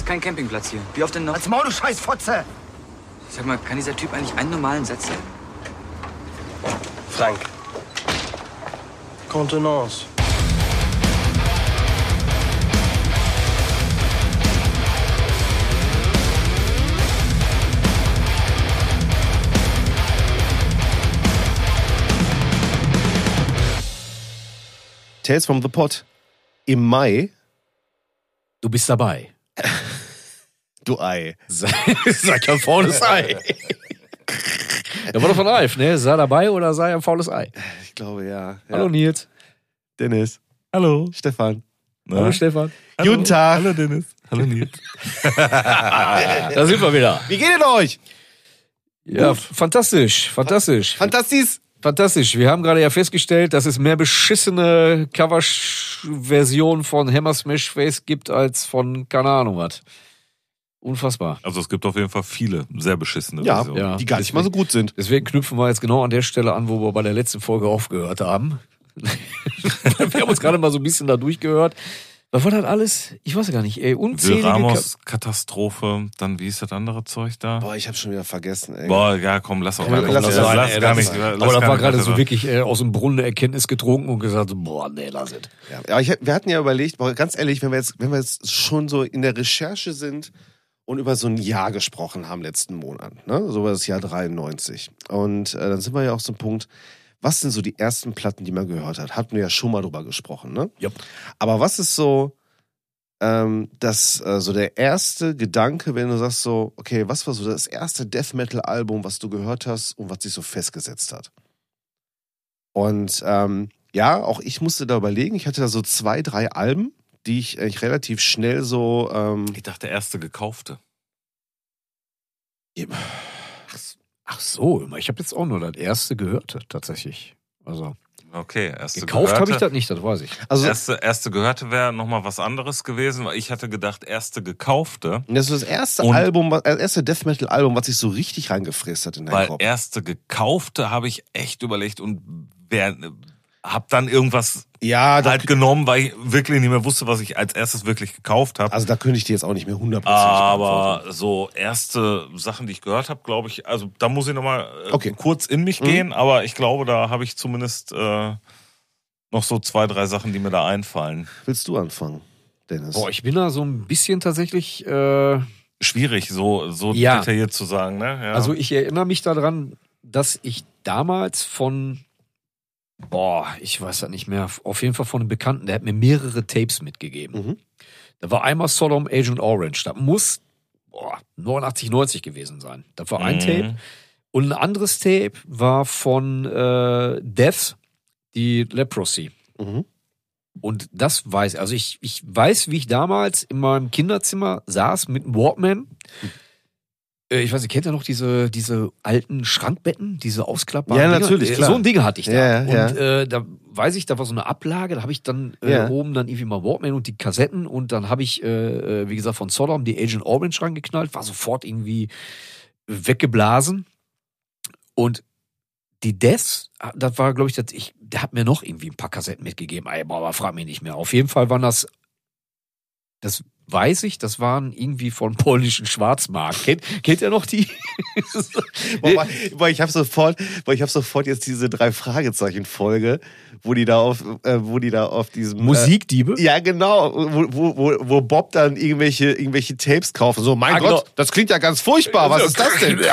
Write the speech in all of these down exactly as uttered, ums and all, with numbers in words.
kein Campingplatz hier. Wie oft denn noch? Als Maul, du Scheißfotze! Sag mal, kann dieser Typ eigentlich einen normalen Satz sagen? Frank. Contenance. Tales from the Pod. Im Mai. Du bist dabei. Du Ei. Sag ja ein faules Ei. Da war doch von Ralf, ne? Sei dabei oder sei ein faules Ei? Ich glaube, ja. ja. Hallo Nils. Dennis. Hallo. Stefan. Na? Hallo Stefan. Hallo. Guten Tag. Hallo Dennis. Hallo Nils. Da sind wir wieder. Wie geht es euch? Ja, Gut. fantastisch, fantastisch. Fantastisch. Fantastisch. Wir haben gerade ja festgestellt, dass es mehr beschissene Cover-Versionen von Hammer Smash Face gibt als von keine Ahnung was. Unfassbar. Also es gibt auf jeden Fall viele sehr beschissene ja, Versionen. Ja, die gar nicht mal so gut sind. Deswegen knüpfen wir jetzt genau an der Stelle an, wo wir bei der letzten Folge aufgehört haben. Wir haben uns gerade mal so ein bisschen da durchgehört. Was war das alles? Ich weiß gar nicht, ey. Unzählige Ramos Katastrophe, dann wie ist das andere Zeug da? Boah, ich hab schon wieder vergessen, ey. Boah, ja, komm, lass auch Ja, mal. lass Lass, es lass, sein, lass ey, gar lass nicht. es Lass Aber da gar war nicht gerade weiter. so wirklich äh, aus dem Brunnen eine Erkenntnis getrunken und gesagt, boah, nee, lass es. Ja, ja ich, wir hatten ja überlegt, boah, ganz ehrlich, wenn wir jetzt, wenn wir jetzt schon so in der Recherche sind und über so ein Jahr gesprochen haben letzten Monat, ne? So war das Jahr dreiundneunzig. Und äh, dann sind wir ja auch so ein Punkt, was sind so die ersten Platten, die man gehört hat? Hatten wir ja schon mal drüber gesprochen, ne? Ja. Aber was ist so ähm, das, äh, so der erste Gedanke, wenn du sagst so, okay, was war so das erste Death Metal Album, was du gehört hast und was sich so festgesetzt hat? Und ähm, ja, auch ich musste da überlegen, ich hatte da so zwei, drei Alben, die ich eigentlich relativ schnell so ähm, Ich dachte, erste gekaufte. Ach so, ich habe jetzt auch nur das erste gehört, tatsächlich. Also Okay, erste gekauft gehörte. habe ich das nicht, das weiß ich. also Erste, erste gehörte wäre nochmal was anderes gewesen, weil ich hatte gedacht, erste gekaufte. das ist das erste Und- Album, das erste Death Metal Album, was sich so richtig reingefräst hat in deinen Weil Kopf. erste gekaufte habe ich echt überlegt und wer, hab dann irgendwas Ja, da, halt genommen, weil ich wirklich nicht mehr wusste, was ich als erstes wirklich gekauft habe. also da könnte ich dir jetzt auch nicht mehr hundertprozentig beantworten. Aber so erste Sachen, die ich gehört habe, glaube ich, also da muss ich nochmal äh, Okay. kurz in mich Mhm. gehen, aber ich glaube, da habe ich zumindest äh, noch so zwei, drei Sachen, die mir da einfallen. Willst du anfangen, Dennis? Boah, ich bin da so ein bisschen tatsächlich, äh, Schwierig, so, so Ja. detailliert zu sagen, ne? Ja. also ich erinnere mich daran, dass ich damals von, boah, ich weiß das nicht mehr, auf jeden Fall von einem Bekannten, der hat mir mehrere Tapes mitgegeben. Mhm. Da war einmal Sodom, Agent Orange, das muss, boah, neunundachtzig, neunzig gewesen sein. Das war ein Mhm. Tape. Und ein anderes Tape war von äh, Death, die Leprosy. Mhm. Und das weiß, also ich, ich weiß, wie ich damals in meinem Kinderzimmer saß mit einem Walkman. Äh, Ich weiß nicht, kennt ihr noch diese, diese alten Schrankbetten, diese ausklappbaren Ja, Dinger? natürlich, Äh, klar. So ein Ding hatte ich da. Ja, und ja. Äh, da weiß ich, da war so eine Ablage, da habe ich dann äh, Ja. oben dann irgendwie mal Walkman und die Kassetten und dann habe ich, äh, äh, wie gesagt, von Sodom die Agent Orange rangeknallt, war sofort irgendwie weggeblasen. Und die Death, das war, glaube ich, das, ich, der hat mir noch irgendwie ein paar Kassetten mitgegeben. Ey, aber frag mich nicht mehr. Auf jeden Fall waren das, das weiß ich, das waren irgendwie von polnischen Schwarzmarkt. Kennt, kennt ihr noch die? Boah, boah, ich habe sofort, boah, ich habe sofort jetzt diese drei Fragezeichen Folge, wo die da auf, äh, wo die da auf diesem Musikdiebe? Äh, ja, genau, wo, wo, wo, wo Bob dann irgendwelche, irgendwelche Tapes kaufen. So, mein Ah, Gott, genau. das klingt ja ganz furchtbar. Was ist das denn?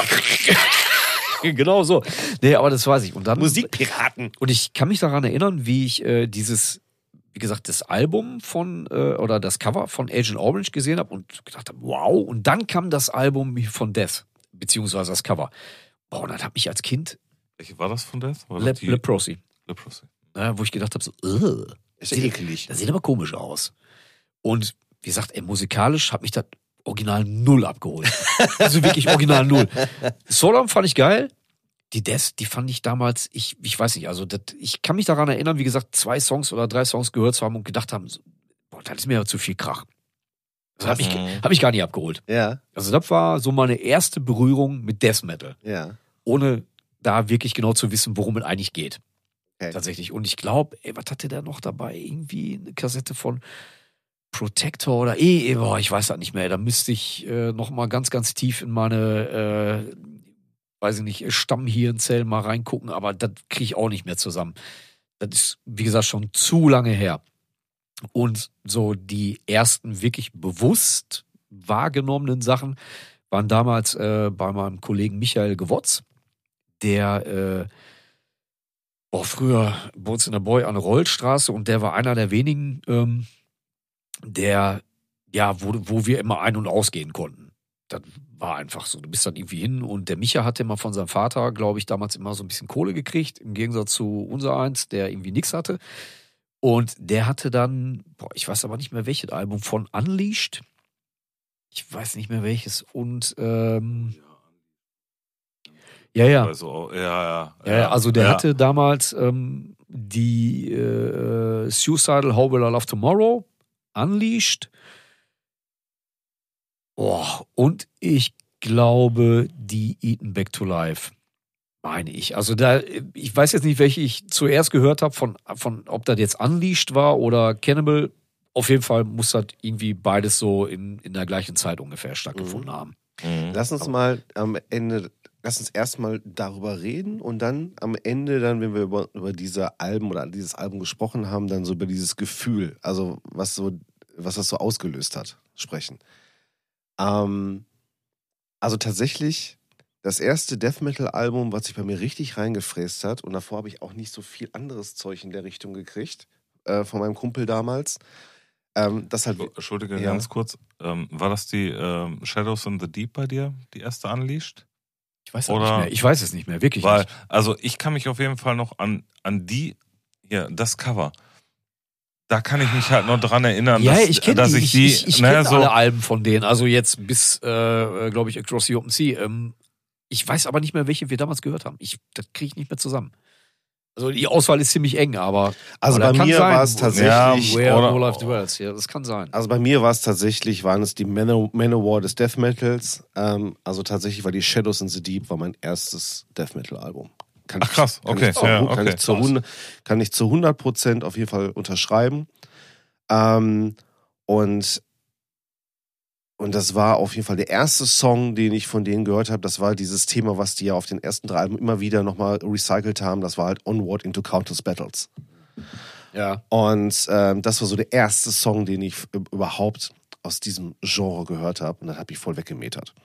Genau so. Nee, aber das weiß ich. Und dann, Musikpiraten. und ich kann mich daran erinnern, wie ich äh, dieses, wie gesagt, das Album von, äh, oder das Cover von Agent Orange gesehen habe und gedacht habe, wow. Und dann kam das Album von Death, beziehungsweise das Cover. Boah, und dann hat mich als Kind Welche war das von Death? War das Le die- Leprosy, Leprosy. äh, wo ich gedacht habe, so, äh, Ist ja eklig. das sieht aber komisch aus. Und wie gesagt, ey, musikalisch hat mich das original null abgeholt. Also wirklich original null. Sodom fand ich geil. Die Death, die fand ich damals, ich, ich weiß nicht, also das, ich kann mich daran erinnern, wie gesagt, zwei Songs oder drei Songs gehört zu haben und gedacht haben, so, boah, das ist mir ja zu viel Krach. Das hat mich, Mhm. hat mich gar nicht abgeholt. Ja, Also das war so meine erste Berührung mit Death Metal, ja. ohne da wirklich genau zu wissen, worum es eigentlich geht. Okay. Tatsächlich. Und ich glaube, ey, was hatte der noch dabei? Irgendwie eine Kassette von Protector oder eh, boah, ich weiß das nicht mehr. Da müsste ich äh, noch mal ganz, ganz tief in meine, äh, weiß ich nicht, Stammhirnzellen mal reingucken, aber das kriege ich auch nicht mehr zusammen. Das ist, wie gesagt, schon zu lange her. Und so die ersten wirklich bewusst wahrgenommenen Sachen waren damals äh, bei meinem Kollegen Michael Gewotz, der äh, boah, früher bei uns in der Boy an der Rollstraße und der war einer der wenigen, ähm, der, ja, wo, wo wir immer ein- und ausgehen konnten. Das war einfach so. Du bist dann irgendwie hin und der Micha hatte immer von seinem Vater, glaube ich, damals immer so ein bisschen Kohle gekriegt, im Gegensatz zu unser eins, der irgendwie nichts hatte. Und der hatte dann, boah, ich weiß aber nicht mehr welches Album, von Unleashed. Ich weiß nicht mehr welches. Und, ähm, ja, ja. Also, ja, ja, Ja, ja, also der ja. hatte damals ähm, die äh, Suicidal How Will I Love Tomorrow, Unleashed. Oh, und ich glaube, die Eaten Back to Life, meine ich. Also da, ich weiß jetzt nicht, welche ich zuerst gehört habe, von, von ob das jetzt Unleashed war oder Cannibal. Auf jeden Fall muss das irgendwie beides so in, in der gleichen Zeit ungefähr stattgefunden Mhm. haben. Mhm. Lass uns mal am Ende, lass uns erstmal darüber reden und dann am Ende, dann, wenn wir über, über diese Alben oder dieses Album gesprochen haben, dann so über dieses Gefühl, also was so, was das so ausgelöst hat, sprechen. Ähm, also tatsächlich das erste Death Metal Album, was sich bei mir richtig reingefräst hat, und davor habe ich auch nicht so viel anderes Zeug in der Richtung gekriegt, äh, von meinem Kumpel damals. Ähm, das halt, Entschuldige, Ja. ganz kurz. Ähm, war das die ähm, Shadows in the Deep bei dir, die erste Unleashed? Ich weiß es Oder- nicht mehr. Ich weiß es nicht mehr, wirklich Weil, nicht. also ich kann mich auf jeden Fall noch an, an die, hier, das Cover. Da kann ich mich halt noch dran erinnern, Ja, dass, ich kenne dass die. ich Ich, die, ich, ich ne, kenne so, alle Alben von denen. Also jetzt bis, äh, glaube ich, Across the Open Sea. Ähm, ich weiß aber nicht mehr, welche wir damals gehört haben. Ich, das kriege ich nicht mehr zusammen. Also die Auswahl ist ziemlich eng, aber also aber bei das kann mir sein. war es tatsächlich, Where Oder- No Life Dwells. Ja, das kann sein. also bei mir war es tatsächlich, waren es die Manowar Manowar des Death Metals. Ähm, also tatsächlich war die Shadows in the Deep war mein erstes Death Metal Album. Kann Ach, krass, kann okay, Ich zu, ja, kann, okay, ich zu, krass. hundert kann ich zu hundert Prozent auf jeden Fall unterschreiben. Ähm, und, und das war auf jeden Fall der erste Song, den ich von denen gehört habe. Das war dieses Thema, was die ja auf den ersten drei Alben immer wieder nochmal recycelt haben. Das war halt Onward into Countless Battles. Ja. Und ähm, das war so der erste Song, den ich f- überhaupt aus diesem Genre gehört habe. Und dann habe ich voll weggemetert.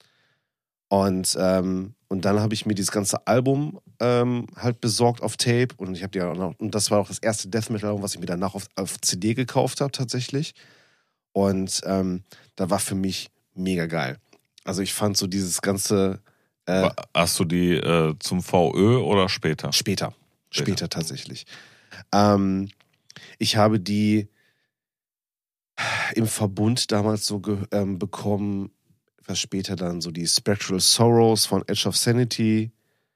Und, ähm, und dann habe ich mir dieses ganze Album ähm, halt besorgt auf Tape. Und ich habe die auch noch, und das war auch das erste Death Metal Album, was ich mir danach auf, auf C D gekauft habe tatsächlich. Und ähm, da war für mich mega geil. Also ich fand so dieses ganze äh, hast du die äh, zum V Ö oder später? später, Später. später tatsächlich. Ähm, ich habe die im Verbund damals so ge- ähm, bekommen, was später dann so die Spectral Sorrows von Edge of Sanity,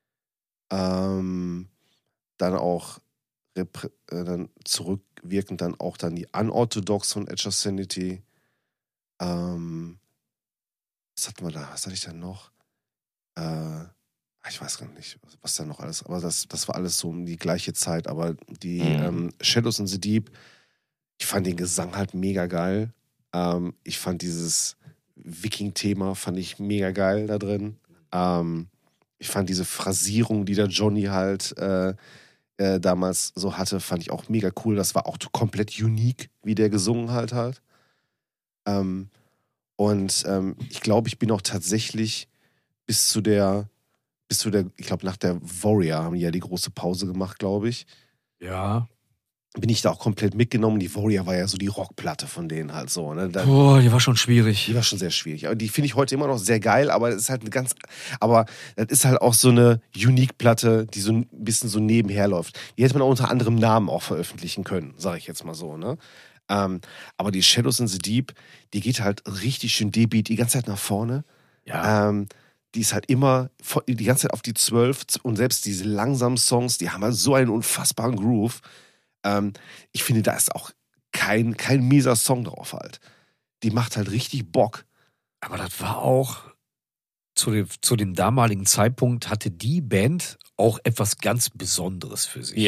ähm, dann auch reprä- äh, dann zurückwirkend dann auch dann die Unorthodox von Edge of Sanity. Ähm, was hatten wir da? Was hatte ich denn noch? Äh, ich weiß gar nicht, was da noch alles, aber das, das war alles so um die gleiche Zeit. Aber die Mhm. ähm, Shadows in the Deep, ich fand den Gesang halt mega geil. Ähm, ich fand dieses Viking-Thema fand ich mega geil da drin. Ähm, ich fand diese Phrasierung, die der Johnny halt äh, äh, damals so hatte, fand ich auch mega cool. Das war auch komplett unique, wie der gesungen halt halt. Ähm, und ähm, ich glaube, ich bin auch tatsächlich bis zu der, bis zu der, ich glaube, nach der Warrior haben die ja die große Pause gemacht, glaube ich. Ja. Bin ich da auch komplett mitgenommen. Die Warrior war ja so die Rockplatte von denen halt so. Ne? Da, Boah, die war schon schwierig. die war schon sehr schwierig. Aber die finde ich heute immer noch sehr geil, aber es ist halt eine ganz, aber das ist halt auch so eine Unique-Platte, die so ein bisschen so nebenher läuft. Die hätte man auch unter anderem Namen auch veröffentlichen können, sage ich jetzt mal so, ne? Ähm, aber die Shadows in the Deep, die geht halt richtig schön D-Beat die ganze Zeit nach vorne. Ja. Ähm, die ist halt immer vo- die ganze Zeit auf die zwölf und selbst diese langsamen Songs, die haben halt so einen unfassbaren Groove. Ähm, ich finde, da ist auch kein, kein mieser Song drauf halt. Die macht halt richtig Bock. Aber das war auch zu dem, zu dem damaligen Zeitpunkt hatte die Band auch etwas ganz Besonderes für sich.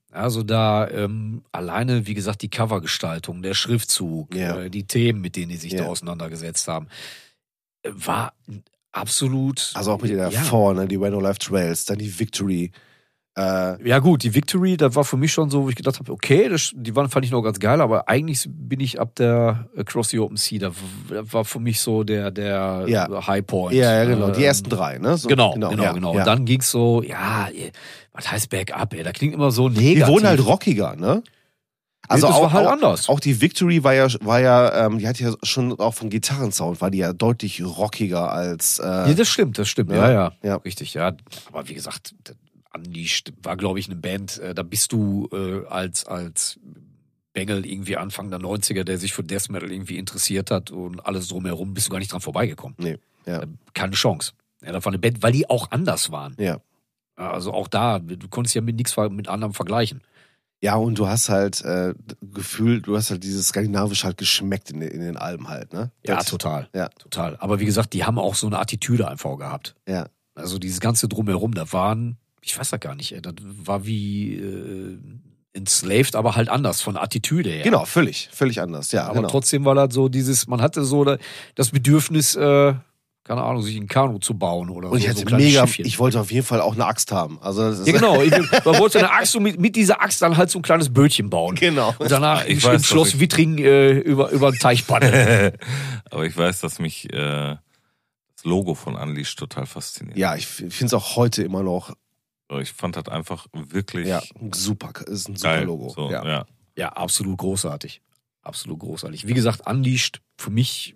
Also da ähm, alleine, wie gesagt, die Covergestaltung, der Schriftzug, Ja. äh, die Themen, mit denen die sich Ja. da auseinandergesetzt haben, äh, war absolut. Also auch mit den ja. davor, ne? Die When No Life Trails, dann die Victory. Äh, Ja gut, die Victory, das war für mich schon so, wo ich gedacht habe, okay, das, die waren fand ich noch ganz geil, aber eigentlich bin ich ab der Across the Open Sea, da, da war für mich so der der Ja. High Point. ja, ja, genau. Die Ähm, ersten drei, ne? So, Genau, genau, genau. ja, genau. Ja. Und dann ging's so, ja, ey, was heißt Bergab, ey? Da klingt immer so Die negativ. wurden halt rockiger, ne? Also das auch, war halt auch, anders. auch die Victory war ja, war ja, ähm, die hat ja schon auch vom Gitarrensound, war die ja deutlich rockiger als. Äh, Ja, das stimmt, das stimmt. Ja, Ja, ja, ja. richtig, ja. Aber wie gesagt, Unleashed war, glaube ich, eine Band, äh, da bist du äh, als als Bengel irgendwie Anfang der neunziger, der sich für Death Metal irgendwie interessiert hat und alles drumherum, bist du gar nicht dran vorbeigekommen. Nee, ja. Keine Chance. Ja, das war eine Band, weil die auch anders waren. Ja. Also auch da, du konntest ja mit nichts mit anderem vergleichen. Ja, und du hast halt äh, Gefühl, du hast halt dieses Skandinavisch halt geschmeckt in, den- in den Alben halt, ne? Ja, Das- total. Ja. Total. Aber wie gesagt, die haben auch so eine Attitüde einfach gehabt. Ja. Also dieses ganze Drumherum, da waren, ich weiß das gar nicht, ey, das war wie äh, enslaved, aber halt anders von der Attitüde her. Genau, völlig, völlig anders, ja, Aber genau. trotzdem war das so dieses, man hatte so da- das Bedürfnis, äh, keine Ahnung, sich ein Kanu zu bauen oder Und ich so. so hatte ein kleines mega, Schiffchen. ich wollte auf jeden Fall auch eine Axt haben. Also das ist, Ja, genau. Ich, man wollte eine Axt und mit, mit dieser Axt dann halt so ein kleines Bötchen bauen. Genau. Und danach Ich ich weiß, im Schloss dass ich- Wittringen äh, über, über den Teich paddeln. Aber ich weiß, dass mich äh, das Logo von Unleashed total fasziniert. Ja, ich finde es auch heute immer noch, Ich fand das einfach wirklich ja, super, ist ein super geil. Logo. So, ja. ja. Ja, absolut großartig. Absolut großartig. Wie gesagt, Unleashed für mich,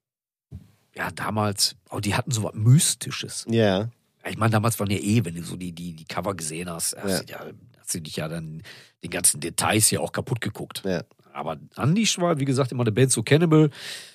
ja, damals, oh, die hatten so was Mystisches. Ja. Ja, ich meine, damals waren ja eh, wenn du so die, die, die Cover gesehen hast, hast, Ja. du ja, hast du dich ja dann den ganzen Details ja auch kaputt geguckt. Ja. Aber Unleashed war, wie gesagt, immer eine Band so Cannibal.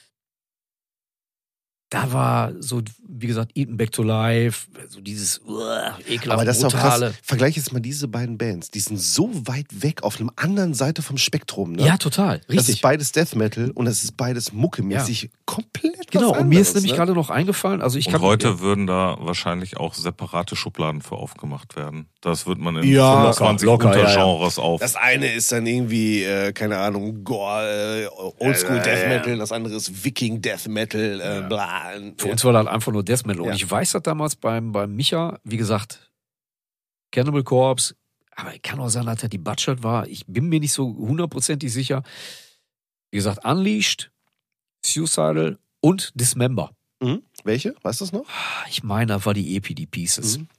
Da war so, wie gesagt, Eaten Back to Life, so dieses uh, ekelhaft Aber das ist auch brutale. krass. Vergleich jetzt mal diese beiden Bands. Die sind so weit weg auf einer anderen Seite vom Spektrum. Ne? Ja, total. Das ist Richtig. beides Death Metal und das ist beides muckemäßig komplett was Genau, anderes. und mir ist nämlich ne? gerade noch eingefallen, also ich Und kann heute würden da wahrscheinlich auch separate Schubladen für aufgemacht werden. Das wird man in Ja, fünfundzwanzig locker, locker, Untergenres auf. Das eine ist dann irgendwie, äh, keine Ahnung, Gore, äh, Oldschool Ja, ja, Death ja. Metal, das andere ist Viking Death Metal, äh, bla. Für uns war das einfach nur Death Metal. Und Ja. ich weiß das damals beim, beim Micha, wie gesagt, Cannibal Corpse, aber kann auch sein, dass er die Butchered war. Ich bin mir nicht so hundertprozentig sicher. Wie gesagt, Unleashed, Suicidal und Dismember. Mhm. Welche? Weißt du das noch? Ich meine, das war die E P, die Pieces. Mhm.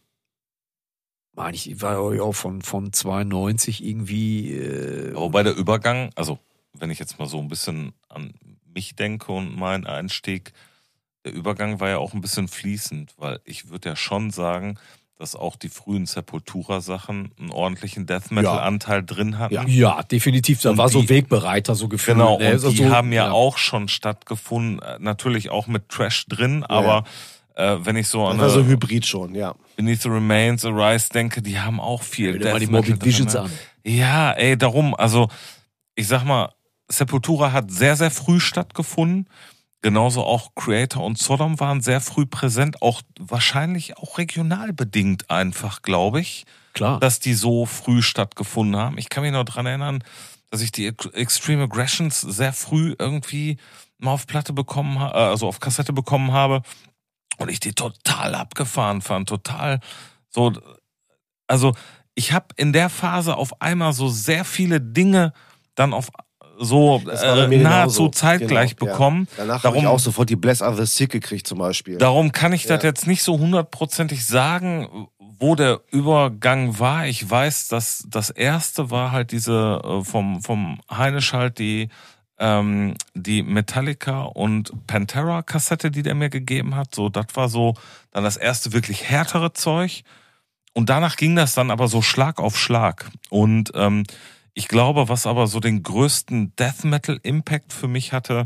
Meine ich, war auch von, von zweiundneunzig irgendwie. Äh, Wobei der Übergang, also wenn ich jetzt mal so ein bisschen an mich denke und meinen Einstieg, der Übergang war ja auch ein bisschen fließend, weil ich würde ja schon sagen, dass auch die frühen Sepultura-Sachen einen ordentlichen Death Metal-Anteil drin hatten. Ja. ja, definitiv. Da Und war so die- Wegbereiter, so gefühlt. Genau, ne? und So- die so- haben ja, auch schon stattgefunden, äh, natürlich auch mit Trash drin, aber äh, wenn ich so Das an war so eine Hybrid schon, ja. Beneath the Remains, Arise denke, die haben auch viel Wenn du mal die Death Metal Morbid Visions drin. an. Ja, ey, darum, also ich sag mal, Sepultura hat sehr, sehr früh stattgefunden. Genauso auch Creator und Sodom waren sehr früh präsent, auch wahrscheinlich auch regional bedingt einfach, glaube ich, Klar. dass die so früh stattgefunden haben. Ich kann mich noch dran erinnern, dass ich die Extreme Aggressions sehr früh irgendwie mal auf Platte bekommen habe, also auf Kassette bekommen habe und ich die total abgefahren fand, total so, also ich habe in der Phase auf einmal so sehr viele Dinge dann auf so Das war bei äh, mir nahezu genauso. zeitgleich Genau, ja. bekommen. Danach habe Darum- ich auch sofort die Bless Other Sick gekriegt zum Beispiel. Darum kann ich das Ja. jetzt nicht so hundertprozentig sagen, wo der Übergang war. Ich weiß, dass das erste war halt diese äh, vom vom Heinisch halt die ähm, die Metallica und Pantera Kassette, die der mir gegeben hat. So, das war so dann das erste wirklich härtere Zeug. Und danach ging das dann aber so Schlag auf Schlag. Und ähm, ich glaube, was aber so den größten Death Metal Impact für mich hatte,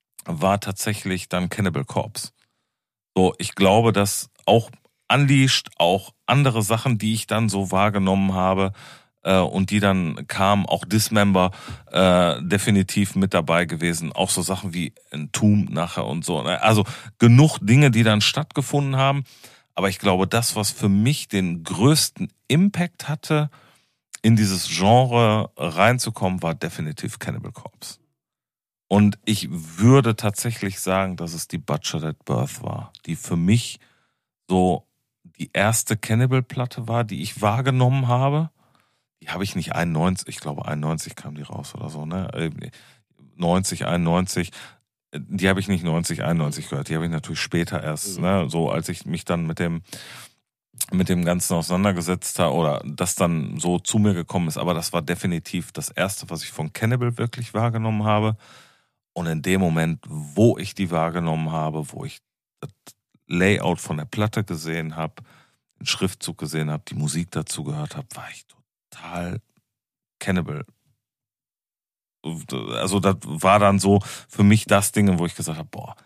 war tatsächlich dann Cannibal Corpse. So, ich glaube, dass auch Unleashed, auch andere Sachen, die ich dann so wahrgenommen habe äh, und die dann kamen, auch Dismember äh, definitiv mit dabei gewesen. Auch so Sachen wie Entombed nachher und so. Also genug Dinge, die dann stattgefunden haben. Aber ich glaube, das, was für mich den größten Impact hatte in dieses Genre reinzukommen, war definitiv Cannibal Corpse. Und ich würde tatsächlich sagen, dass es die Butchered at Birth war, die für mich so die erste Cannibal-Platte war, die ich wahrgenommen habe. Die habe ich nicht einundneunzig, ich glaube einundneunzig kam die raus oder so, ne? neunzig, einundneunzig. Die habe ich nicht neunzig, einundneunzig gehört, die habe ich natürlich später erst, ne? So als ich mich dann mit dem mit dem Ganzen auseinandergesetzt habe oder das dann so zu mir gekommen ist. Aber das war definitiv das Erste, was ich von Cannibal wirklich wahrgenommen habe. Und in dem Moment, wo ich die wahrgenommen habe, wo ich das Layout von der Platte gesehen habe, den Schriftzug gesehen habe, die Musik dazu gehört habe, war ich total Cannibal. Also das war dann so für mich das Ding, wo ich gesagt habe, boah,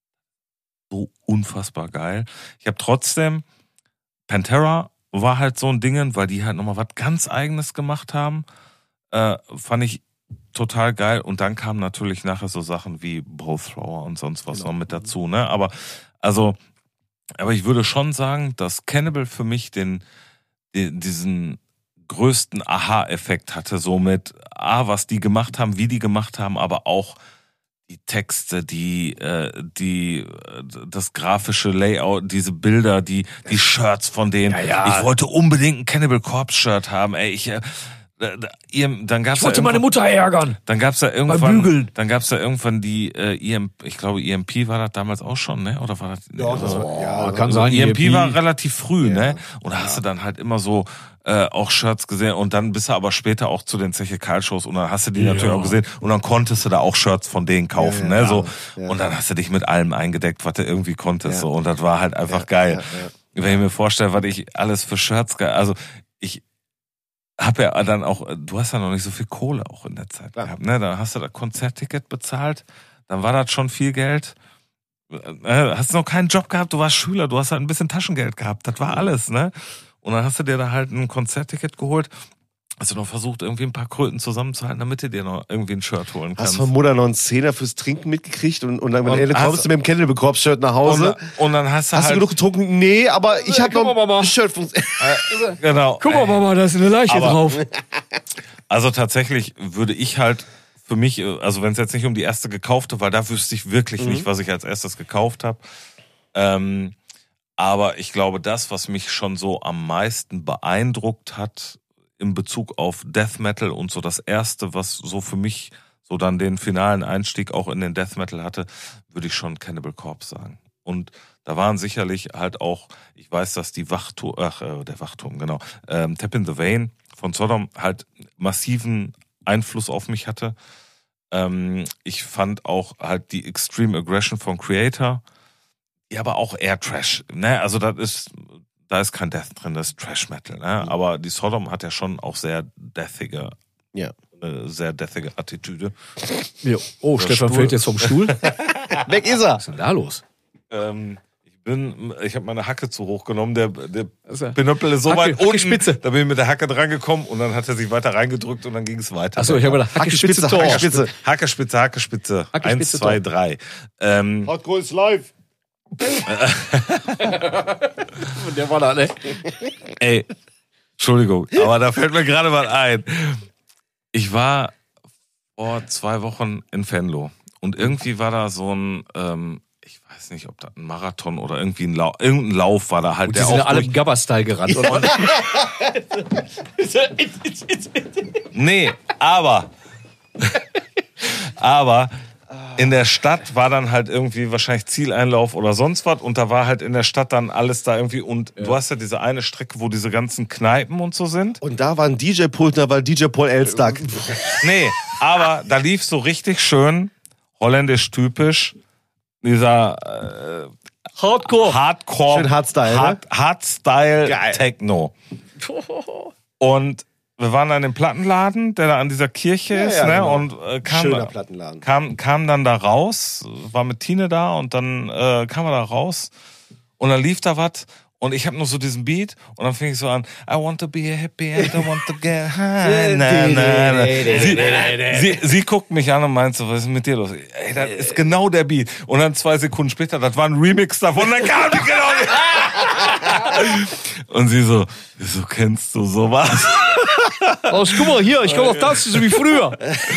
so unfassbar geil. Ich habe trotzdem, Pantera war halt so ein Ding, weil die halt nochmal was ganz Eigenes gemacht haben, äh, fand ich total geil. Und dann kamen natürlich nachher so Sachen wie Bowthrower und sonst was genau. noch mit dazu, ne? Aber also, aber ich würde schon sagen, dass Cannibal für mich den, den diesen größten Aha-Effekt hatte, so mit ah, was die gemacht haben, wie die gemacht haben, aber auch die Texte, die, äh, die, das grafische Layout, diese Bilder, die, die Shirts von denen. Ja, ja. Ich wollte unbedingt ein Cannibal Corpse Shirt haben, ey, ich, äh, dann gab's ich wollte ja meine Mutter ärgern. Dann gab's ja irgendwann, dann gab's ja irgendwann die äh, E M P, ich glaube E M P war das damals auch schon, ne? Oder war das? Ja, das war, ja, kann also sein. E M P, E M P war relativ früh, ja. ne? Und da hast du dann halt immer so äh, auch Shirts gesehen und dann bist du aber später auch zu den Zeche Karl-Shows und dann hast du die ja. natürlich auch gesehen und dann konntest du da auch Shirts von denen kaufen, ja, ja, ne? So ja. Und dann hast du dich mit allem eingedeckt, was du irgendwie konntest, ja. so und das war halt einfach ja, geil. Ja, ja. Wenn ich mir vorstelle, was ich alles für Shirts geil, also ich hab ja dann auch, du hast ja noch nicht so viel Kohle auch in der Zeit ja. gehabt, ne? Dann hast du das Konzertticket bezahlt, dann war das schon viel Geld. Hast du noch keinen Job gehabt, du warst Schüler, du hast halt ein bisschen Taschengeld gehabt, das war alles, ne? Und dann hast du dir da halt ein Konzertticket geholt, hast du noch versucht, irgendwie ein paar Kröten zusammenzuhalten, damit du dir noch irgendwie ein Shirt holen kannst. Hast von Mutter noch einen Zehner fürs Trinken mitgekriegt und, und dann am Ende kommst du mit dem Cannibal Corpse Shirt nach Hause. Und, und dann hast du Hast halt... du genug getrunken? Nee, aber ich ja, hab noch mal, ein Shirt von... äh, genau. Guck mal, Mama, da ist eine Leiche aber, drauf. Also tatsächlich würde ich halt für mich, also wenn es jetzt nicht um die erste gekaufte, weil da wüsste ich wirklich mhm. nicht, was ich als erstes gekauft habe. Ähm, aber ich glaube, das, was mich schon so am meisten beeindruckt hat in Bezug auf Death Metal und so das erste, was so für mich so dann den finalen Einstieg auch in den Death Metal hatte, würde ich schon Cannibal Corpse sagen. Und da waren sicherlich halt auch, ich weiß, dass die Wachturm, ach, äh, der Wachturm, genau, ähm, Tap in the Vein von Sodom halt massiven Einfluss auf mich hatte. Ähm, ich fand auch halt die Extreme Aggression von Creator, die aber auch eher Trash, ne, also das ist, da ist kein Death drin, das ist Trash Metal, ne, aber die Sodom hat ja schon auch sehr deathige, ja. eine sehr deathige Attitüde. Jo. Oh, Der Stefan Stuhl. fällt jetzt vom Stuhl. Weg ist er. Was ist denn da los? Ähm, ich bin, ich habe meine Hacke zu hoch genommen, der, der Also, Pinöppel ist so Hacke- weit Hacke unten, Spitze. da bin ich mit der Hacke dran gekommen und dann hat er sich weiter reingedrückt und dann ging es weiter. Achso, ich habe gedacht, Hacke Spitze Tor. Hacke Spitze. Hacke Spitze, Hacke Spitze. Hacke Eins, Spitze, zwei, Tor. drei. Ähm, Hardcore is live. Der war da, ne? ey, Entschuldigung, aber da fällt mir gerade was ein. Ich war vor zwei Wochen in Venlo und irgendwie war da so ein, ähm, ich weiß nicht, ob da ein Marathon oder irgendwie ein Lauf, irgendein Lauf war da halt. Und die der sind ja auch alle durch- im Gabba-Style gerannt, oder? Nee, aber, aber in der Stadt war dann halt irgendwie wahrscheinlich Zieleinlauf oder sonst was und da war halt in der Stadt dann alles da irgendwie und ja. du hast ja diese eine Strecke, wo diese ganzen Kneipen und so sind. Und da war ein D J-Pult, da war D J Paul Elstag. Nee, aber da lief so richtig schön, holländisch typisch, dieser äh, Hardcore. Hardcore, Schön Hardstyle, ne? Hard, Hardstyle Geil. Techno. Und wir waren an dem Plattenladen, der da an dieser Kirche Ja, ist, ja, ne? genau. Und äh, kam, Schöner Plattenladen. kam, kam dann da raus, war mit Tine da und dann äh, kam er da raus und dann lief da was und ich habe nur so diesen Beat und dann fing ich so an, I want to be happy and I want to get high. Na, na, na. Sie, sie, sie guckt mich an und meint so, was ist mit dir los? Ey, das ist genau der Beat. Und dann zwei Sekunden später, das war ein Remix davon, dann kam die genau. Und sie so, wieso kennst du sowas? Oh, guck mal hier, ich kann auch tanzen, so wie früher.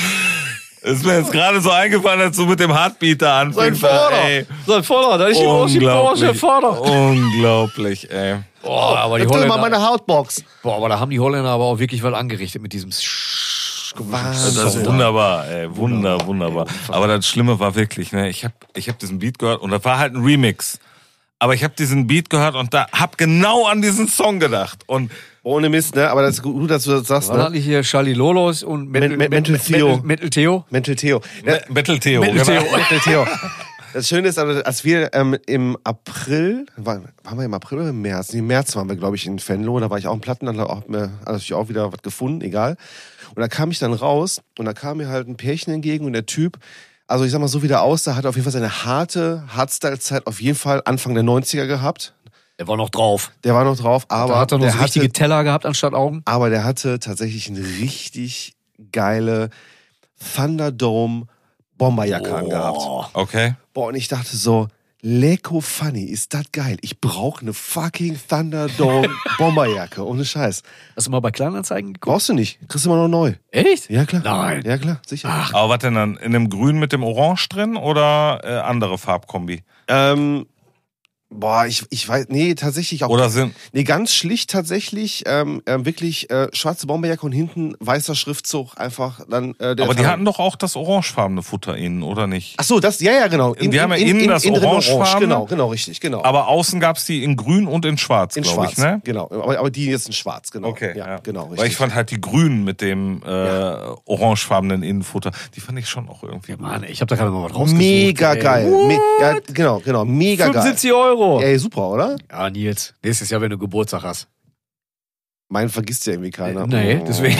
Ist mir jetzt gerade so eingefallen, als du mit dem Heartbeater anfängst. Sein Vater. Ey. Sein Vater, da ist die aus dem Porsche Vater. Unglaublich, ey. Boah, aber die Öffne mal Holländer, meine Hautbox. boah, aber da haben die Holländer aber auch wirklich was angerichtet mit diesem Sch- Wahnsinn. Das ist Alter. wunderbar, ey. Wunder, wunderbar. Aber das Schlimme war wirklich, ne, ich hab, ich hab diesen Beat gehört und das war halt ein Remix. Aber ich hab diesen Beat gehört und da hab genau an diesen Song gedacht. Und Ohne Mist, ne? Aber das ist gut, dass du das sagst, War das ne? nicht hier Charlie Lolos und Metal, Men- Men- Mental Theo. Metal Theo? Mental Theo. Ja, Battle Theo. Battle genau. Theo. Mental Theo. Das Schöne ist, also, als wir ähm, im April, waren, waren wir im April oder im März? Nee, im März waren wir, glaube ich, in Venlo. Da war ich auch im Platten, dann habe mir natürlich auch wieder was gefunden, egal. Und da kam ich dann raus und da kam mir halt ein Pärchen entgegen und der Typ, also ich sag mal, so wie der aussah, hat auf jeden Fall seine harte Hardstyle-Zeit auf jeden Fall Anfang der neunziger gehabt. Der war noch drauf. Der war noch drauf, aber Da hat er noch der so richtige hatte, Teller gehabt anstatt Augen. aber der hatte tatsächlich eine richtig geile Thunderdome Bomberjacke angehabt. Okay. Boah, und ich dachte so, Leco funny, ist das geil. Ich brauche eine fucking Thunderdome Bomberjacke, ohne Scheiß. Hast du mal bei Kleinanzeigen geguckt? Brauchst du nicht, kriegst du immer noch neu. Echt? Ja, klar. Nein. Ja, klar, sicher. Aber was denn dann? In dem Grün mit dem Orange drin oder äh, andere Farbkombi? Ähm, boah, ich, ich weiß, nee, tatsächlich auch. Oder sind. Nee, ganz schlicht tatsächlich, ähm, ähm, wirklich äh, schwarze Bomberjacke und hinten weißer Schriftzug einfach dann. Äh, der Aber die Thunder- hatten doch auch das orangefarbene Futter innen, oder nicht? Ach so, das, ja, ja, genau. Die haben ja innen das drin Orangefarbene. Genau, genau, richtig, genau. Aber außen gab's die in Grün und in Schwarz, in glaube schwarz, ich, ne? genau. Aber, aber die jetzt in schwarz, genau. Okay, ja, ja. genau, richtig. Weil ich fand halt die Grünen mit dem äh, orangefarbenen Innenfutter, die fand ich schon auch irgendwie gut. Mann, ich hab da gerade mal was rausgesucht. Mega ey. geil. Me ja, genau, genau, mega geil. fünfundsiebzig Euro. Ey, super, oder? Ja, Nils, nächstes Jahr, wenn du Geburtstag hast. Meinen vergisst ja irgendwie keiner. Nee, Oh. deswegen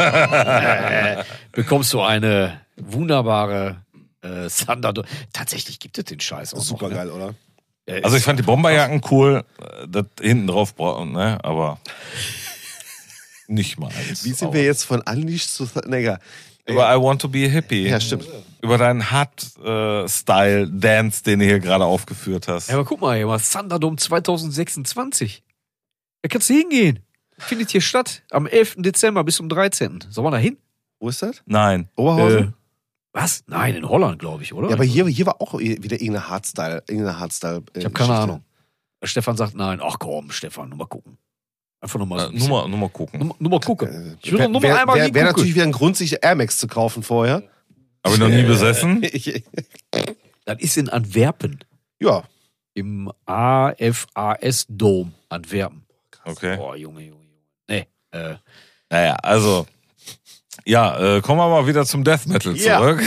äh, bekommst du eine wunderbare äh, Thunder. Tatsächlich gibt es den Scheiß auch Super noch, geil, oder? ne? Also ich fand die Bomberjacken cool, äh, das hinten drauf, bra- ne, aber nicht mal. Wie sind wir jetzt von Unleashed zu Neger? Über I Want to Be a Hippie. Ja, stimmt. Über deinen Hard-Style-Dance, den du hier gerade aufgeführt hast. Ja, aber guck mal, hier mal Thunderdome zwanzig sechsundzwanzig. Da kannst du hingehen. Findet hier statt. Am elften Dezember bis zum dreizehnten Sollen wir da hin? Wo ist das? Nein. Oberhausen? Äh, was? Nein, in Holland, glaube ich, oder? ja, aber hier, hier war auch wieder irgendeine Hardstyle. Irgendeine Hardstyle äh, ich habe keine Ahnung. Stefan sagt nein. Ach komm, Stefan, nur mal gucken. Einfach nur mal, so Äh, ein nur, bisschen- mal, nur mal gucken. nur, nur mal gucken. Äh, Ich will wär- nur mal wär- einmal wär- hingucken. Wäre natürlich wieder ein Grund, sich Air Max zu kaufen vorher. Habe ich noch nie besessen. Ich- Das ist in Antwerpen. ja. Im A F A S-Dom Antwerpen. Okay. Boah, Junge, Junge, Junge. Nee, äh, Naja, also. Ja, äh, kommen wir mal wieder zum Death Metal Ja. zurück.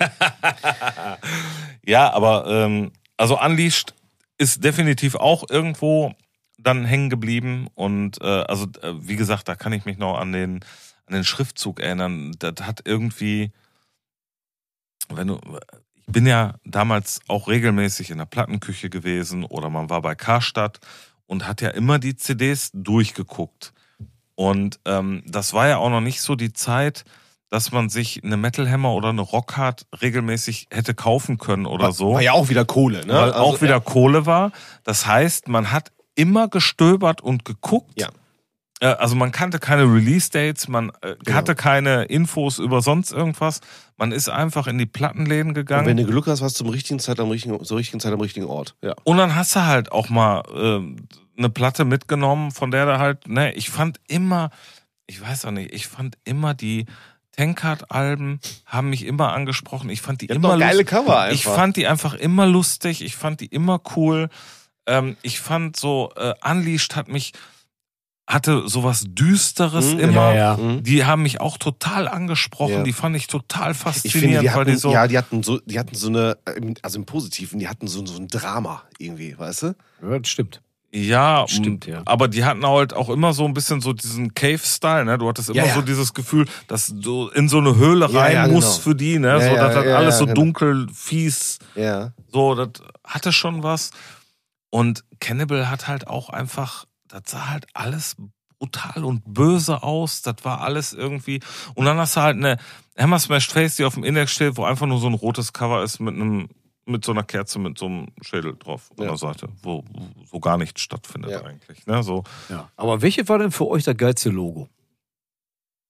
Ja, aber ähm, also Unleashed ist definitiv auch irgendwo dann hängen geblieben und äh, also äh, wie gesagt, da kann ich mich noch an den an den Schriftzug erinnern. Das hat irgendwie, wenn du, ich bin ja damals auch regelmäßig in der Plattenküche gewesen oder man war bei Karstadt und hat ja immer die C Ds durchgeguckt. Und ähm, das war ja auch noch nicht so die Zeit, dass man sich eine Metal Hammer oder eine Rockhard regelmäßig hätte kaufen können oder war, so. War ja auch wieder Kohle, ne? Weil Also, auch wieder Kohle war. Das heißt, man hat immer gestöbert und geguckt. Ja. Äh, Also man kannte keine Release-Dates, man äh, Genau. hatte keine Infos über sonst irgendwas. Man ist einfach in die Plattenläden Und gegangen. wenn du Glück hast, warst du zum richtigen Zeit am richtigen, zur richtigen Zeit am richtigen Ort. Ja. Und dann hast du halt auch mal äh, eine Platte mitgenommen, von der du halt, ne, ich fand immer, ich weiß auch nicht, ich fand immer die Tankard-Alben haben mich immer angesprochen. Ich fand die, Die hat immer noch geile lust- Cover einfach. Ich fand die einfach immer lustig. Ich fand die immer cool. Ähm, ich fand so äh, Unleashed hat mich hatte sowas Düsteres Mhm, immer. ja, ja. Mhm. Die haben mich auch total angesprochen. Ja. Die fand ich total Ich faszinierend, finde, die weil hatten, die so ja, die hatten so, die hatten so eine, ähm, also im Positiven, die hatten so, so ein Drama irgendwie, weißt du? ja, das stimmt. Ja, Stimmt, m- ja. aber die hatten halt auch immer so ein bisschen so diesen Cave-Style, ne? Du hattest immer Ja, ja. so dieses Gefühl, dass du in so eine Höhle Ja, rein ja, musst genau. für die, ne? Ja, so, ja, das hat ja, alles ja, so genau. dunkel, fies, Ja. so, das hatte schon was. Und Cannibal hat halt auch einfach, das sah halt alles brutal und böse aus, das war alles irgendwie, und dann hast du halt eine Hammer Smashed Face, die auf dem Index steht, wo einfach nur so ein rotes Cover ist mit einem mit so einer Kerze, mit so einem Schädel drauf an Ja. der Seite, wo wo so gar nichts stattfindet Ja. eigentlich. Ne? So. Ja. Aber welche war denn für euch das geilste Logo?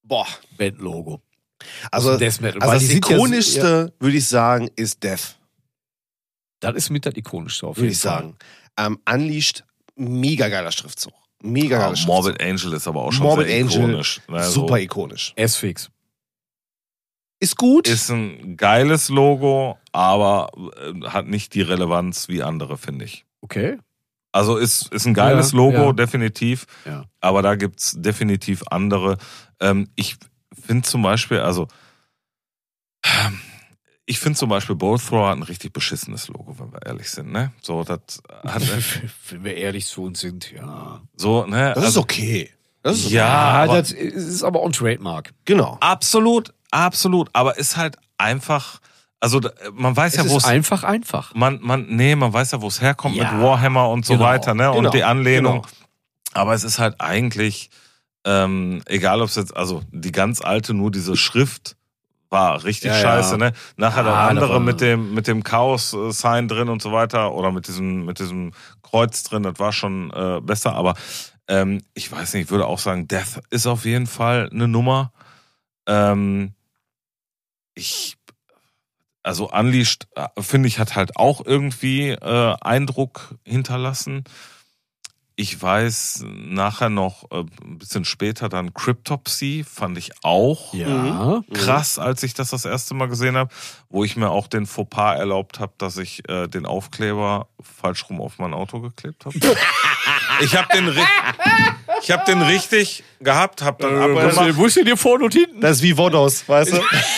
Boah. Bandlogo. Also, Death Metal. also Weil das die sind ja- ikonischste, würde ich sagen, ist Death, Das ist mit das ikonischste auf würde jeden ich Fall. sagen. Ähm, Unleashed, mega geiler Schriftzug. Mega Ja, geiler Schriftzug. Morbid Angel ist aber auch schon Morbid sehr Angel, ikonisch. Ne, so. Super ikonisch. S-Fix. Ist gut. Ist ein geiles Logo, aber äh, hat nicht die Relevanz wie andere, finde ich. Okay. Also ist, ist ein geiles Ja, Logo, ja. definitiv. Ja. Aber da gibt's definitiv andere. Ähm, ich finde zum Beispiel, also ähm, ich finde zum Beispiel Bowthrower hat ein richtig beschissenes Logo, wenn wir ehrlich sind. Ne? So, das hat Wenn wir ehrlich zu uns sind, ja. so, ne? das ist also, okay. Das ist okay. ja, Ah, aber, das ist aber auch ein Trademark. Genau. absolut, absolut. Aber ist halt einfach, also da- man weiß Es ja, wo ist es einfach, einfach. man, man, nee, man weiß ja, wo es herkommt Ja, mit Warhammer und so genau, weiter, ne? Und genau, die Anlehnung. genau. Aber es ist halt eigentlich, ähm, egal ob es jetzt, also die ganz alte, nur diese Schrift war richtig Ja, scheiße, ja. ne? Nachher Ah, das da andere war- mit dem, mit dem Chaos-Sign drin und so weiter oder mit diesem, mit diesem Kreuz drin, das war schon äh, besser, aber ähm, ich weiß nicht, ich würde auch sagen, Death ist auf jeden Fall eine Nummer. Ähm, ich, also Unleashed, äh, finde ich, hat halt auch irgendwie äh, Eindruck hinterlassen. Ich weiß nachher noch, äh, ein bisschen später dann Cryptopsy, fand ich auch Ja. krass, als ich das das erste Mal gesehen habe, wo ich mir auch den Fauxpas erlaubt habe, dass ich äh, den Aufkleber falsch rum auf mein Auto geklebt habe. Ich habe den, ri- ich hab den richtig gehabt, habe dann abgemacht. Wo ist denn dir vorne und hinten? Das ist wie Vodos, weißt du?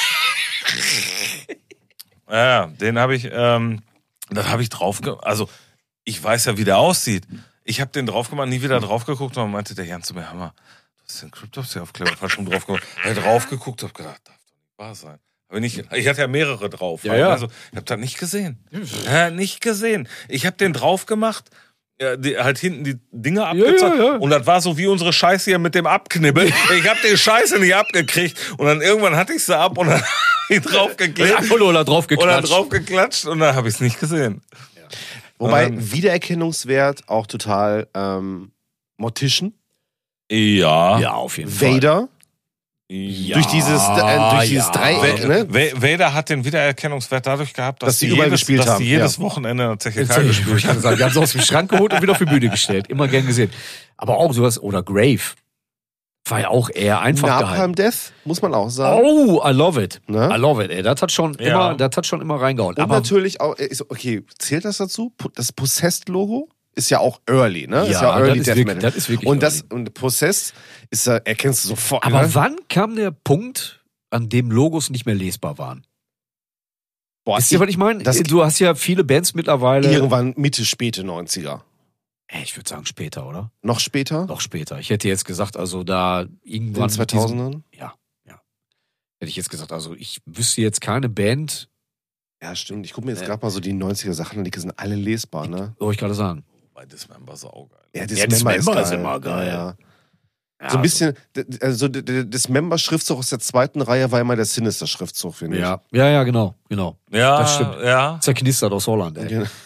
Ja, den habe ich, ähm, das habe ich drauf, ge- also ich weiß ja, wie der aussieht. Ich habe den drauf gemacht, nie wieder drauf geguckt und dann meinte der Jan zu mir, Hammer, du hast den Cryptopsy-Aufkleber falsch rum drauf gemacht. Ich habe drauf geguckt, habe gedacht, darf doch nicht wahr sein. Aber nicht, ich hatte ja mehrere drauf. Ja, ja. Also, ich habe das nicht gesehen. Ja, nicht gesehen. Ich habe den drauf gemacht, ja, die, halt hinten die Dinger abgezogen. ja, ja. Und das war so wie unsere Scheiße hier mit dem Abknibbeln. Ich habe die Scheiße nicht abgekriegt. Und dann irgendwann hatte ich sie ab und dann hab ich draufgeklebt. Einfach nur da drauf Und dann geklatscht. drauf geklatscht und dann habe ich es nicht gesehen. Wobei Ähm. Wiedererkennungswert auch total ähm, Mortician, Ja. Ja, auf jeden Fall. Vader, Ja. durch dieses, äh, durch dieses ja. Dreieck, ne? Va- Vader hat den Wiedererkennungswert dadurch gehabt, dass, Dass die überall jedes, gespielt dass haben, die jedes ja. Wochenende in der Zeche Jetzt, K ich gespielt kann sagen, die haben sie aus dem Schrank geholt und wieder auf die Bühne gestellt. Immer gern gesehen. Aber auch sowas, oder Grave. War ja auch eher einfach Napalm gehalten. Death, muss man auch sagen. Oh, I love it. Ne? I love it, ey. Das hat schon Ja. immer, das hat schon immer reingehauen. Und Aber natürlich auch, äh, ist- okay, zählt das dazu? Pu- Das Possessed-Logo ist ja auch early, ne? ist Ja, ja Early das ist Death wirklich- Metal. das ist wirklich und das early. und Possessed ist ja, erkennst du sofort. Aber ne? wann kam der Punkt, an dem Logos nicht mehr lesbar waren? Boah, Wisst ihr, was ich meine? das- Du hast ja viele Bands mittlerweile. irgendwann Mitte, späte neunziger. Ey, ich würde sagen später, oder? Noch später? Noch später. Ich hätte jetzt gesagt, also da In irgendwann. den mit diesem- zweitausendern? Ja, ja. Hätte ich jetzt gesagt, also ich wüsste jetzt keine Band, Ja, stimmt. Ich gucke mir jetzt Ja. gerade mal so die neunziger Sachen an, die sind alle lesbar, ne? wollte ich gerade sagen. Bei Dismember ist auch geil. Ja, Ja, Dismember Dismember ist, ist geil. immer geil. Ja, ja. Ja, So ein bisschen, d- d- also d- d- Dismember-Schriftzug aus der zweiten Reihe war immer der Sinister-Schriftzug, finde Ja, ja, ja, genau, genau. Ja, Das stimmt. ja. Zerknistert aus Holland, ich. ey. Genau.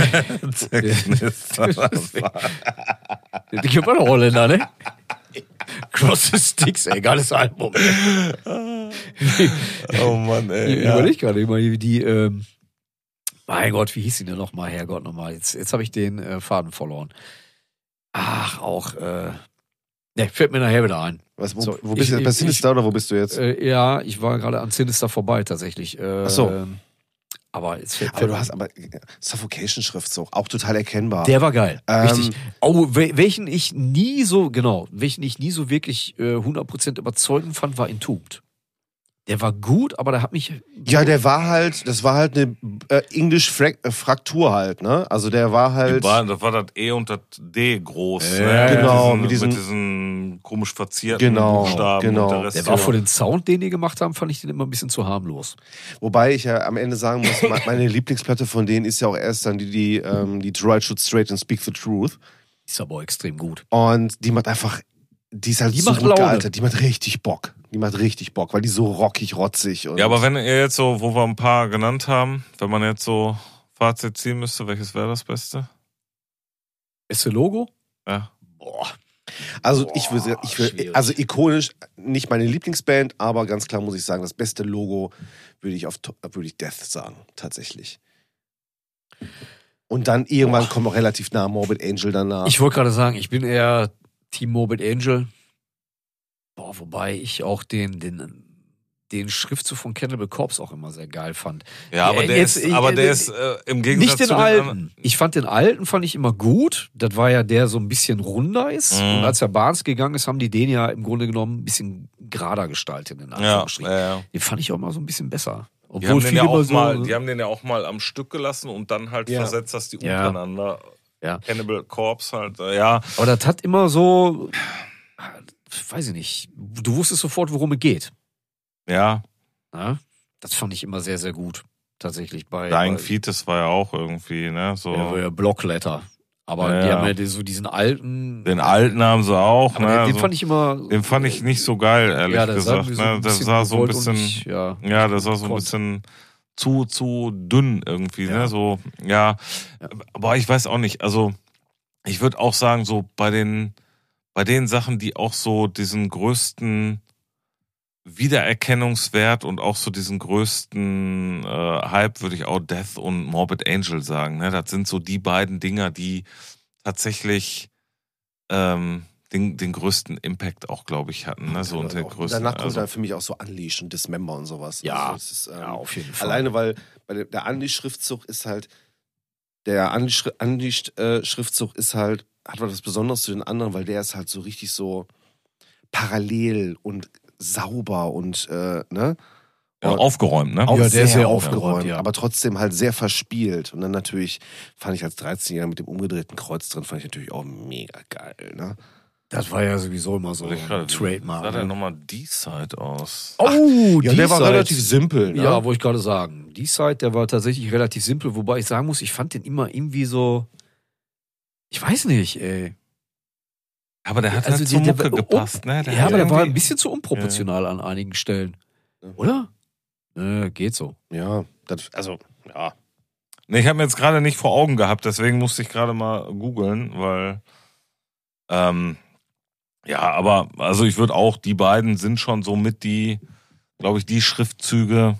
Die gibt man doch Holländer, ne? Cross the Sticks, ey, geiles Album. Oh Mann, ey. Ich Ja. überleg gerade immer, wie die, ähm, mein Gott, wie hieß die denn nochmal, Herrgott nochmal? Jetzt, jetzt habe ich den äh, Faden verloren. Ach, auch, äh, ne, fällt mir nachher wieder ein. Was, wo, So, wo bist ich- du jetzt? Bei ich- Sinister oder wo bist du jetzt? Äh, ja, ich war gerade an Sinister vorbei, tatsächlich. Äh, Ach so. Aber jetzt fällt aber du hast aber Suffocation-Schriftzug, auch total erkennbar. Der war geil. Ähm, Richtig. Oh, wel- welchen ich nie so, genau, welchen ich nie so wirklich äh, hundert Prozent überzeugend fand, war Entombed. Der war gut, aber der hat mich. ja, der war halt, das war halt eine äh, English-Fraktur halt, ne? Also der war Die halt. war, das war das E und das D groß. Ja, ne? genau, Mit mit diesen, diesen- mit diesen komisch verzierten Genau, Buchstaben. genau. Und der Rest Der war so. vor den Sound, den die gemacht haben, fand ich den immer ein bisschen zu harmlos. Wobei ich ja am Ende sagen muss, me- meine Lieblingsplatte von denen ist ja auch erst dann die, die, ähm, die Right Shoot Straight and Speak the Truth. Ist aber auch extrem gut. Und die macht einfach, die ist halt Die so macht gut Laune. gealtert. Die macht richtig Bock. Die macht richtig Bock, weil die so rockig, rotzig und Ja, aber wenn ihr jetzt so, wo wir ein paar genannt haben, wenn man jetzt so Fazit ziehen müsste, welches wäre das Beste? Beste Logo? Ja. Boah. Also Boah, ich würde, ich würde, schwierig. also ikonisch, nicht meine Lieblingsband, aber ganz klar muss ich sagen, das beste Logo würde ich auf to- würde ich Death sagen, tatsächlich. Und dann irgendwann Boah. kommt auch relativ nah Morbid Angel danach. Ich wollte gerade sagen, ich bin eher Team Morbid Angel. Boah, wobei ich auch den, den, den Schriftzug von Cannibal Corpse auch immer sehr geil fand. Ja, aber Ja, der jetzt- ist, aber äh, der ist äh, im Gegensatz Nicht den zu den alten. anderen. Ich fand den alten fand ich immer gut. Das war ja der so ein bisschen runder ist. Mhm. Und als der Barnes gegangen ist, haben die den ja im Grunde genommen ein bisschen gerader gestaltet. In Ja, Anführungsstrichen. ja, ja. Den fand ich auch mal so ein bisschen besser. Die Obwohl haben, den viele ja immer auch so. mal, die haben den ja auch mal am Stück gelassen und dann halt Ja. versetzt, dass die Ja. untereinander Ja. Cannibal Corpse halt, äh, ja. Aber das hat immer so, weiß ich nicht, du wusstest sofort, worum es geht. Ja, Ja? Das fand ich immer sehr, sehr gut. Tatsächlich bei, Dying bei Fetus war ja auch irgendwie, ne, so. ja, ja, Blockletter. Aber Ja, die ja. haben ja die- so diesen alten. Den alten haben sie auch, aber ne. den, den so. fand ich immer. Den fand ich nicht so geil, ehrlich ja, das sah gesagt. so Ne? ein Das bisschen sah so ein gewollt und bisschen, nicht, ja. ja, das sah so ein gekonnt. bisschen zu, zu dünn irgendwie, Ja. ne, so, ja. Ja. Aber ich weiß auch nicht, also, ich würde auch sagen, so bei den, bei den Sachen, die auch so diesen größten Wiedererkennungswert und auch so diesen größten äh, Hype, würde ich auch Death und Morbid Angel sagen, ne, das sind so die beiden Dinger, die tatsächlich, ähm, den, den größten Impact auch, glaube ich, hatten, ne? So und der Auch- größten. Danach kommt also, dann für mich auch so Unleash und Dismember und sowas. Ja. Also das ist, ähm, Ja, auf jeden Fall. alleine, weil bei der, der Unleash-Schriftzug ist halt, der Unleash-Schriftzug ist halt, hat was Besonderes zu den anderen, weil der ist halt so richtig so parallel und sauber und, äh, ne? ja, Und aufgeräumt, ne? auch Ja, der sehr ist sehr aufgeräumt, aufgeräumt, ja. aber trotzdem halt sehr verspielt. Und dann natürlich fand ich als dreizehnjähriger mit dem umgedrehten Kreuz drin, fand ich natürlich auch mega geil, ne? Das war ja sowieso immer so Soll ich gerade- ein Trademark. Wie sah der ne? nochmal D-Side aus? Oh, Ja, der war D-Side. relativ simpel, ne? Ja, wollte ich gerade sagen. Die Side, der war tatsächlich relativ simpel, wobei ich sagen muss, ich fand den immer irgendwie so. Ich weiß nicht, ey. Aber der hat Also halt die- zur der Mucke war- gepasst, ne? Der ja, hat aber der war ein irgendwie- bisschen zu unproportional an einigen Stellen. Ja. Oder? Äh, geht so. Ja, das, also, ja. Nee, ich habe mir jetzt gerade nicht vor Augen gehabt, deswegen musste ich gerade mal googeln, weil ähm, ja, aber also ich würde auch, die beiden sind schon so mit die, glaube ich, die Schriftzüge,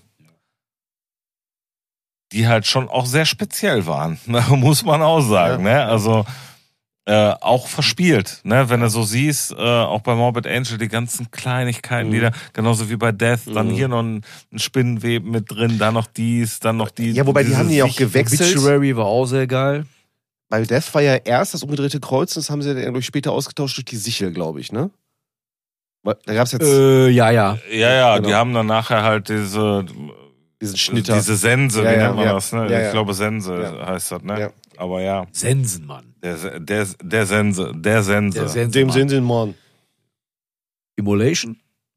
die halt schon auch sehr speziell waren, ne? Muss man auch sagen, Ja. ne? Also äh, auch verspielt, ne? Wenn du so siehst, äh, auch bei Morbid Angel die ganzen Kleinigkeiten, Mhm. die da, genauso wie bei Death, dann Mhm. hier noch ein, ein Spinnenweben mit drin, dann noch dies, dann noch die. Ja, wobei die diese haben die ja auch Sicht- gewechselt. Obituary war auch sehr geil. Weil Death war ja erst das umgedrehte Kreuz und das haben sie dann durch später ausgetauscht durch die Sichel, glaube ich, ne? Weil Da gab es jetzt Äh, ja, ja. Ja, ja, Genau. die haben dann nachher halt diese, diesen Schnitter. diese Sense, Ja, wie ja, nennt man ja. das, ne? Ja, Ich ja. glaube Sense Ja. heißt das, ne? Ja. Aber ja, Sensenmann. der, der, der Sense, der Sense. Der Sensenmann. Dem Sinn den Morn. Immolation?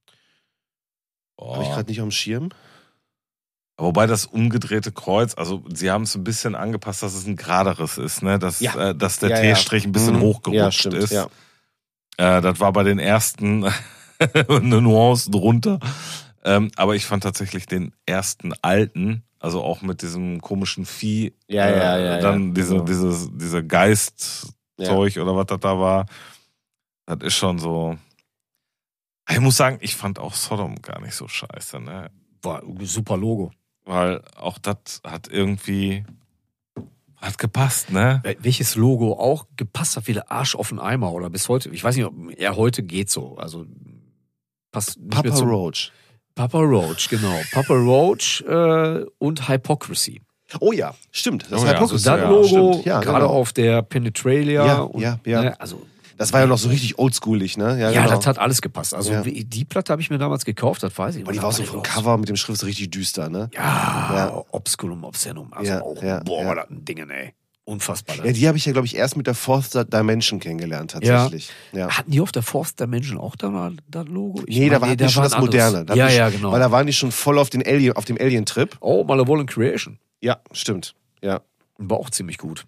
Boah. Habe ich gerade nicht am Schirm. Wobei das umgedrehte Kreuz, also sie haben es ein bisschen angepasst, dass es ein geraderes ist, ne? Dass, Ja. äh, dass der Ja, ja. T-Strich ein bisschen Mhm. hochgerutscht Ja, stimmt, ist. ja. Äh, das war bei den ersten eine Nuance drunter. Ähm, aber ich fand tatsächlich den ersten alten, also auch mit diesem komischen Vieh, Ja, ja, ja, dann ja, diese, genau. diese, diese Geistzeug oder was das da war, das ist schon so. Ich muss sagen, ich fand auch Sodom gar nicht so scheiße, ne? War ein super Logo. Weil auch das hat irgendwie hat gepasst, ne? Wel- Welches Logo auch gepasst hat wie der Arsch auf den Eimer oder bis heute. Ich weiß nicht, ob ja heute geht so. Also passt nicht Papa mehr zum Roach. Papa Roach, genau. Papa Roach äh, und Hypocrisy. Oh ja, stimmt. Das Oh war ja, Also Hypocrisy, das ja, Logo, stimmt. Ja, gerade genau. auf der Penetralia. Ja, und, ja, ja. Ne, also, Das war ja noch so richtig oldschoolig, ne? ja, genau. das hat alles gepasst. Also Ja. wie- die Platte habe ich mir damals gekauft, das weiß ich. Aber die Und war auch dann so vom ich Cover mit dem Schrift so richtig düster, ne? Ja, Ja. Obsculum Obscenum. Also Ja, auch, ja, boah, ja. war das ein Ding, ey. Unfassbar. Ja, die habe ich ja, glaube ich, erst mit der Fourth Dimension kennengelernt, tatsächlich. Ja. Hatten die auf der Fourth Dimension auch da das Logo? Ich Nee, da meine, war das schon war das ein anderes. Moderne. Da Ja, hab ich- ja, genau. Weil da waren die schon voll auf, den Alien, auf dem Alien-Trip. Oh, Malevolent Creation. Ja, stimmt. Ja. War auch ziemlich gut.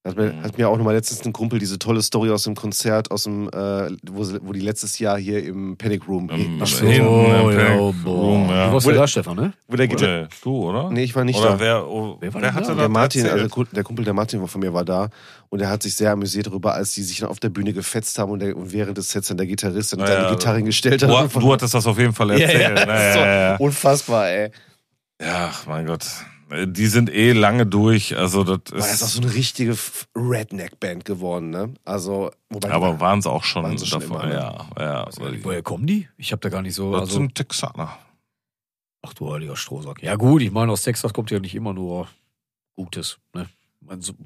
Hat mir, Mhm. hat mir auch nochmal letztens ein Kumpel diese tolle Story aus dem Konzert, aus dem, äh, wo, sie, wo die letztes Jahr hier im Panic Room, Im- Ach so. hinten im Panic Room, ja. Du warst Wo ja der- da, Stefan, ne? wo der Gitarre. Nee, du, oder? Nee, ich war nicht oder da. wer, oh, Wer war wer denn hatte da? das Der Martin, erzählt? also Ku- der Kumpel der Martin von mir war da und er hat sich sehr amüsiert darüber, als die sich dann auf der Bühne gefetzt haben und, der, und während des Sets dann der Gitarrist dann Ja, seine ja, Gitarre hingestellt hat. Du, Und von- du hattest das auf jeden Fall ja, erzählt. ja, Ja, ja, so ja, ja. unfassbar, ey. Ja, mein Gott. Die sind eh lange durch. Also das Aber das ist auch ist. so eine richtige F- Redneck-Band geworden, ne? Also, wobei Aber waren sie auch schon Waren sie schon davor. immer, ne? Ja, ja. Also, woher kommen die? Ich habe da gar nicht so. Das Also, sind Texaner. ach du heiliger Strohsack. Ja gut, ich meine, aus Texas kommt ja nicht immer nur Gutes. Ne? Ich meine, so,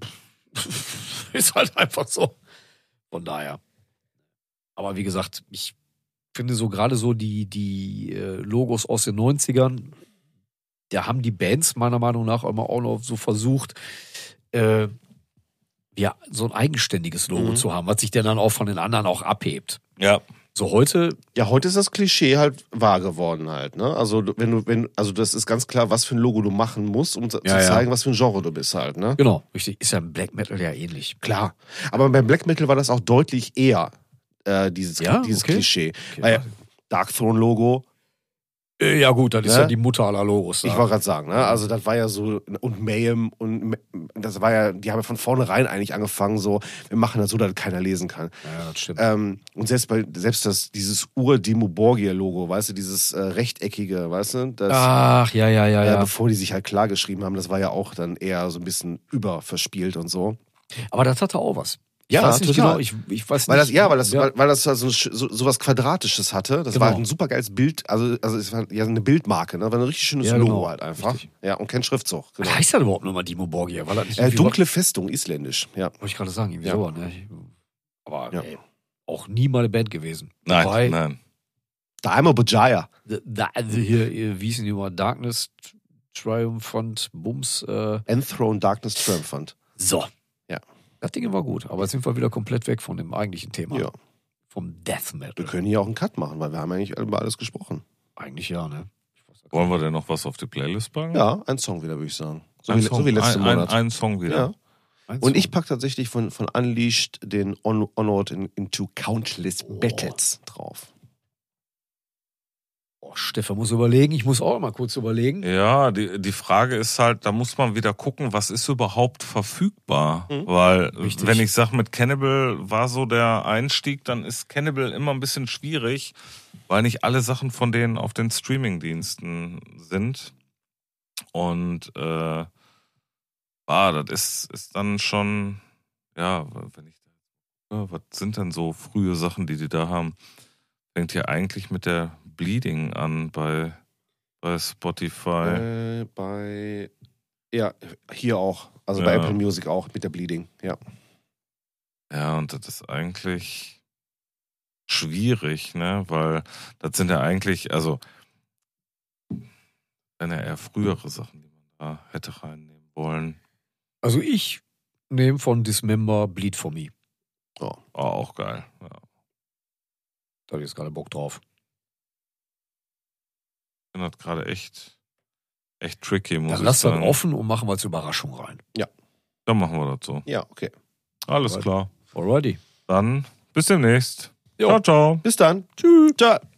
ist halt einfach so. Von daher. Aber wie gesagt, ich finde so gerade so die, die äh, Logos aus den neunzigern, da haben die Bands meiner Meinung nach immer auch noch so versucht, äh, ja, so ein eigenständiges Logo Mhm. zu haben, was sich denn dann auch von den anderen auch abhebt. Ja. So heute, Ja, heute ist das Klischee halt wahr geworden halt, ne? Also du- wenn du, wenn, also das ist ganz klar, was für ein Logo du machen musst, um zu Ja, ja. zeigen, was für ein Genre du bist halt, ne? genau, richtig, ist ja im Black Metal ja ähnlich. Klar. Aber beim Black Metal war das auch deutlich eher äh, dieses, Ja? dieses Okay. Klischee. Okay. Weil Dark Throne Logo, Äh, Ja gut, das ist Ne? ja die Mutter aller Logos. ich da. wollte gerade sagen, ne? Also das war ja so, und Mayhem und das war ja, die haben ja von vornherein eigentlich angefangen, so, wir machen das so, dass keiner lesen kann. Ja, das stimmt. Ähm, und selbst bei, selbst das, dieses Ur-Dimo Borgia-Logo, weißt du, dieses äh, rechteckige, weißt du, das, Ach, ja, ja, ja, äh, ja. bevor die sich halt klar geschrieben haben, das war ja auch dann eher so ein bisschen überverspielt und so. Aber das hatte auch was. Ich Ja, weiß nicht total. genau, ich, ich weiß Weil das, nicht. ja, weil das, ja. weil, weil das so, so, so was Quadratisches hatte. Das Genau. war halt ein super geiles Bild, also, also es war ja eine Bildmarke, ne? War ein richtig schönes Ja, Logo genau. halt einfach. Richtig. Ja, und kein Schriftzug. Genau. Was heißt das überhaupt nochmal Dimo Borgia? War das nicht Äh, irgendwie dunkle Festung, isländisch, ja. was- Wollte ich gerade sagen, irgendwie Ja. so. Ne? Ich- Aber Ja. ey, auch nie mal eine Band gewesen. Nein, Wobei, nein. Daimler Bajaya. Da, also hier, hier, wie hießen die immer? Darkness, Triumphant, Bums. Äh. Enthroned Darkness Triumphant. So. Ja. Das Ding war gut, aber jetzt sind wir wieder komplett weg von dem eigentlichen Thema. Ja. Vom Death Wir Metal. können hier auch einen Cut machen, weil wir haben eigentlich über alles gesprochen. Eigentlich ja, ne? Ich weiß, Wollen wir denn noch was auf die Playlist packen? Ja, ein Song wieder, würde ich sagen. So, ein wie, Song, so wie letzten ein, Monat. Ein, ein Song wieder. Ja. Eins Und von- ich packe tatsächlich von, von Unleashed den On Onward in, into Countless Oh. Battles drauf. Oh, Stefan muss überlegen, ich muss auch mal kurz überlegen. Ja, die, die Frage ist halt, da muss man wieder gucken, was ist überhaupt verfügbar. Mhm. Weil, Richtig. wenn ich sage, mit Cannibal war so der Einstieg, dann ist Cannibal immer ein bisschen schwierig, weil nicht alle Sachen von denen auf den Streamingdiensten sind. Und äh, ah, das ist, ist dann schon, ja, wenn ich ja, was sind denn so frühe Sachen, die die da haben? Fängt ja eigentlich mit der Bleeding an bei, bei Spotify. Äh, bei, ja, hier auch. Also bei Ja. Apple Music auch mit der Bleeding, ja. Ja, und das ist eigentlich schwierig, ne? Weil das sind ja eigentlich, also wenn ja eher frühere Sachen, die man da hätte reinnehmen wollen. Also ich nehme von Dismember Bleed for Me. Oh, auch geil. Ja. Da habe ich jetzt gerade Bock drauf. Ich finde das gerade echt, echt tricky, muss Dann ich lass das sagen. offen und machen wir als Überraschung rein. Dann machen wir das so. Ja, okay. Alles Alright. klar. Alrighty. Dann bis demnächst. Jo. Ciao, ciao. Bis dann. Tschüss. Ciao.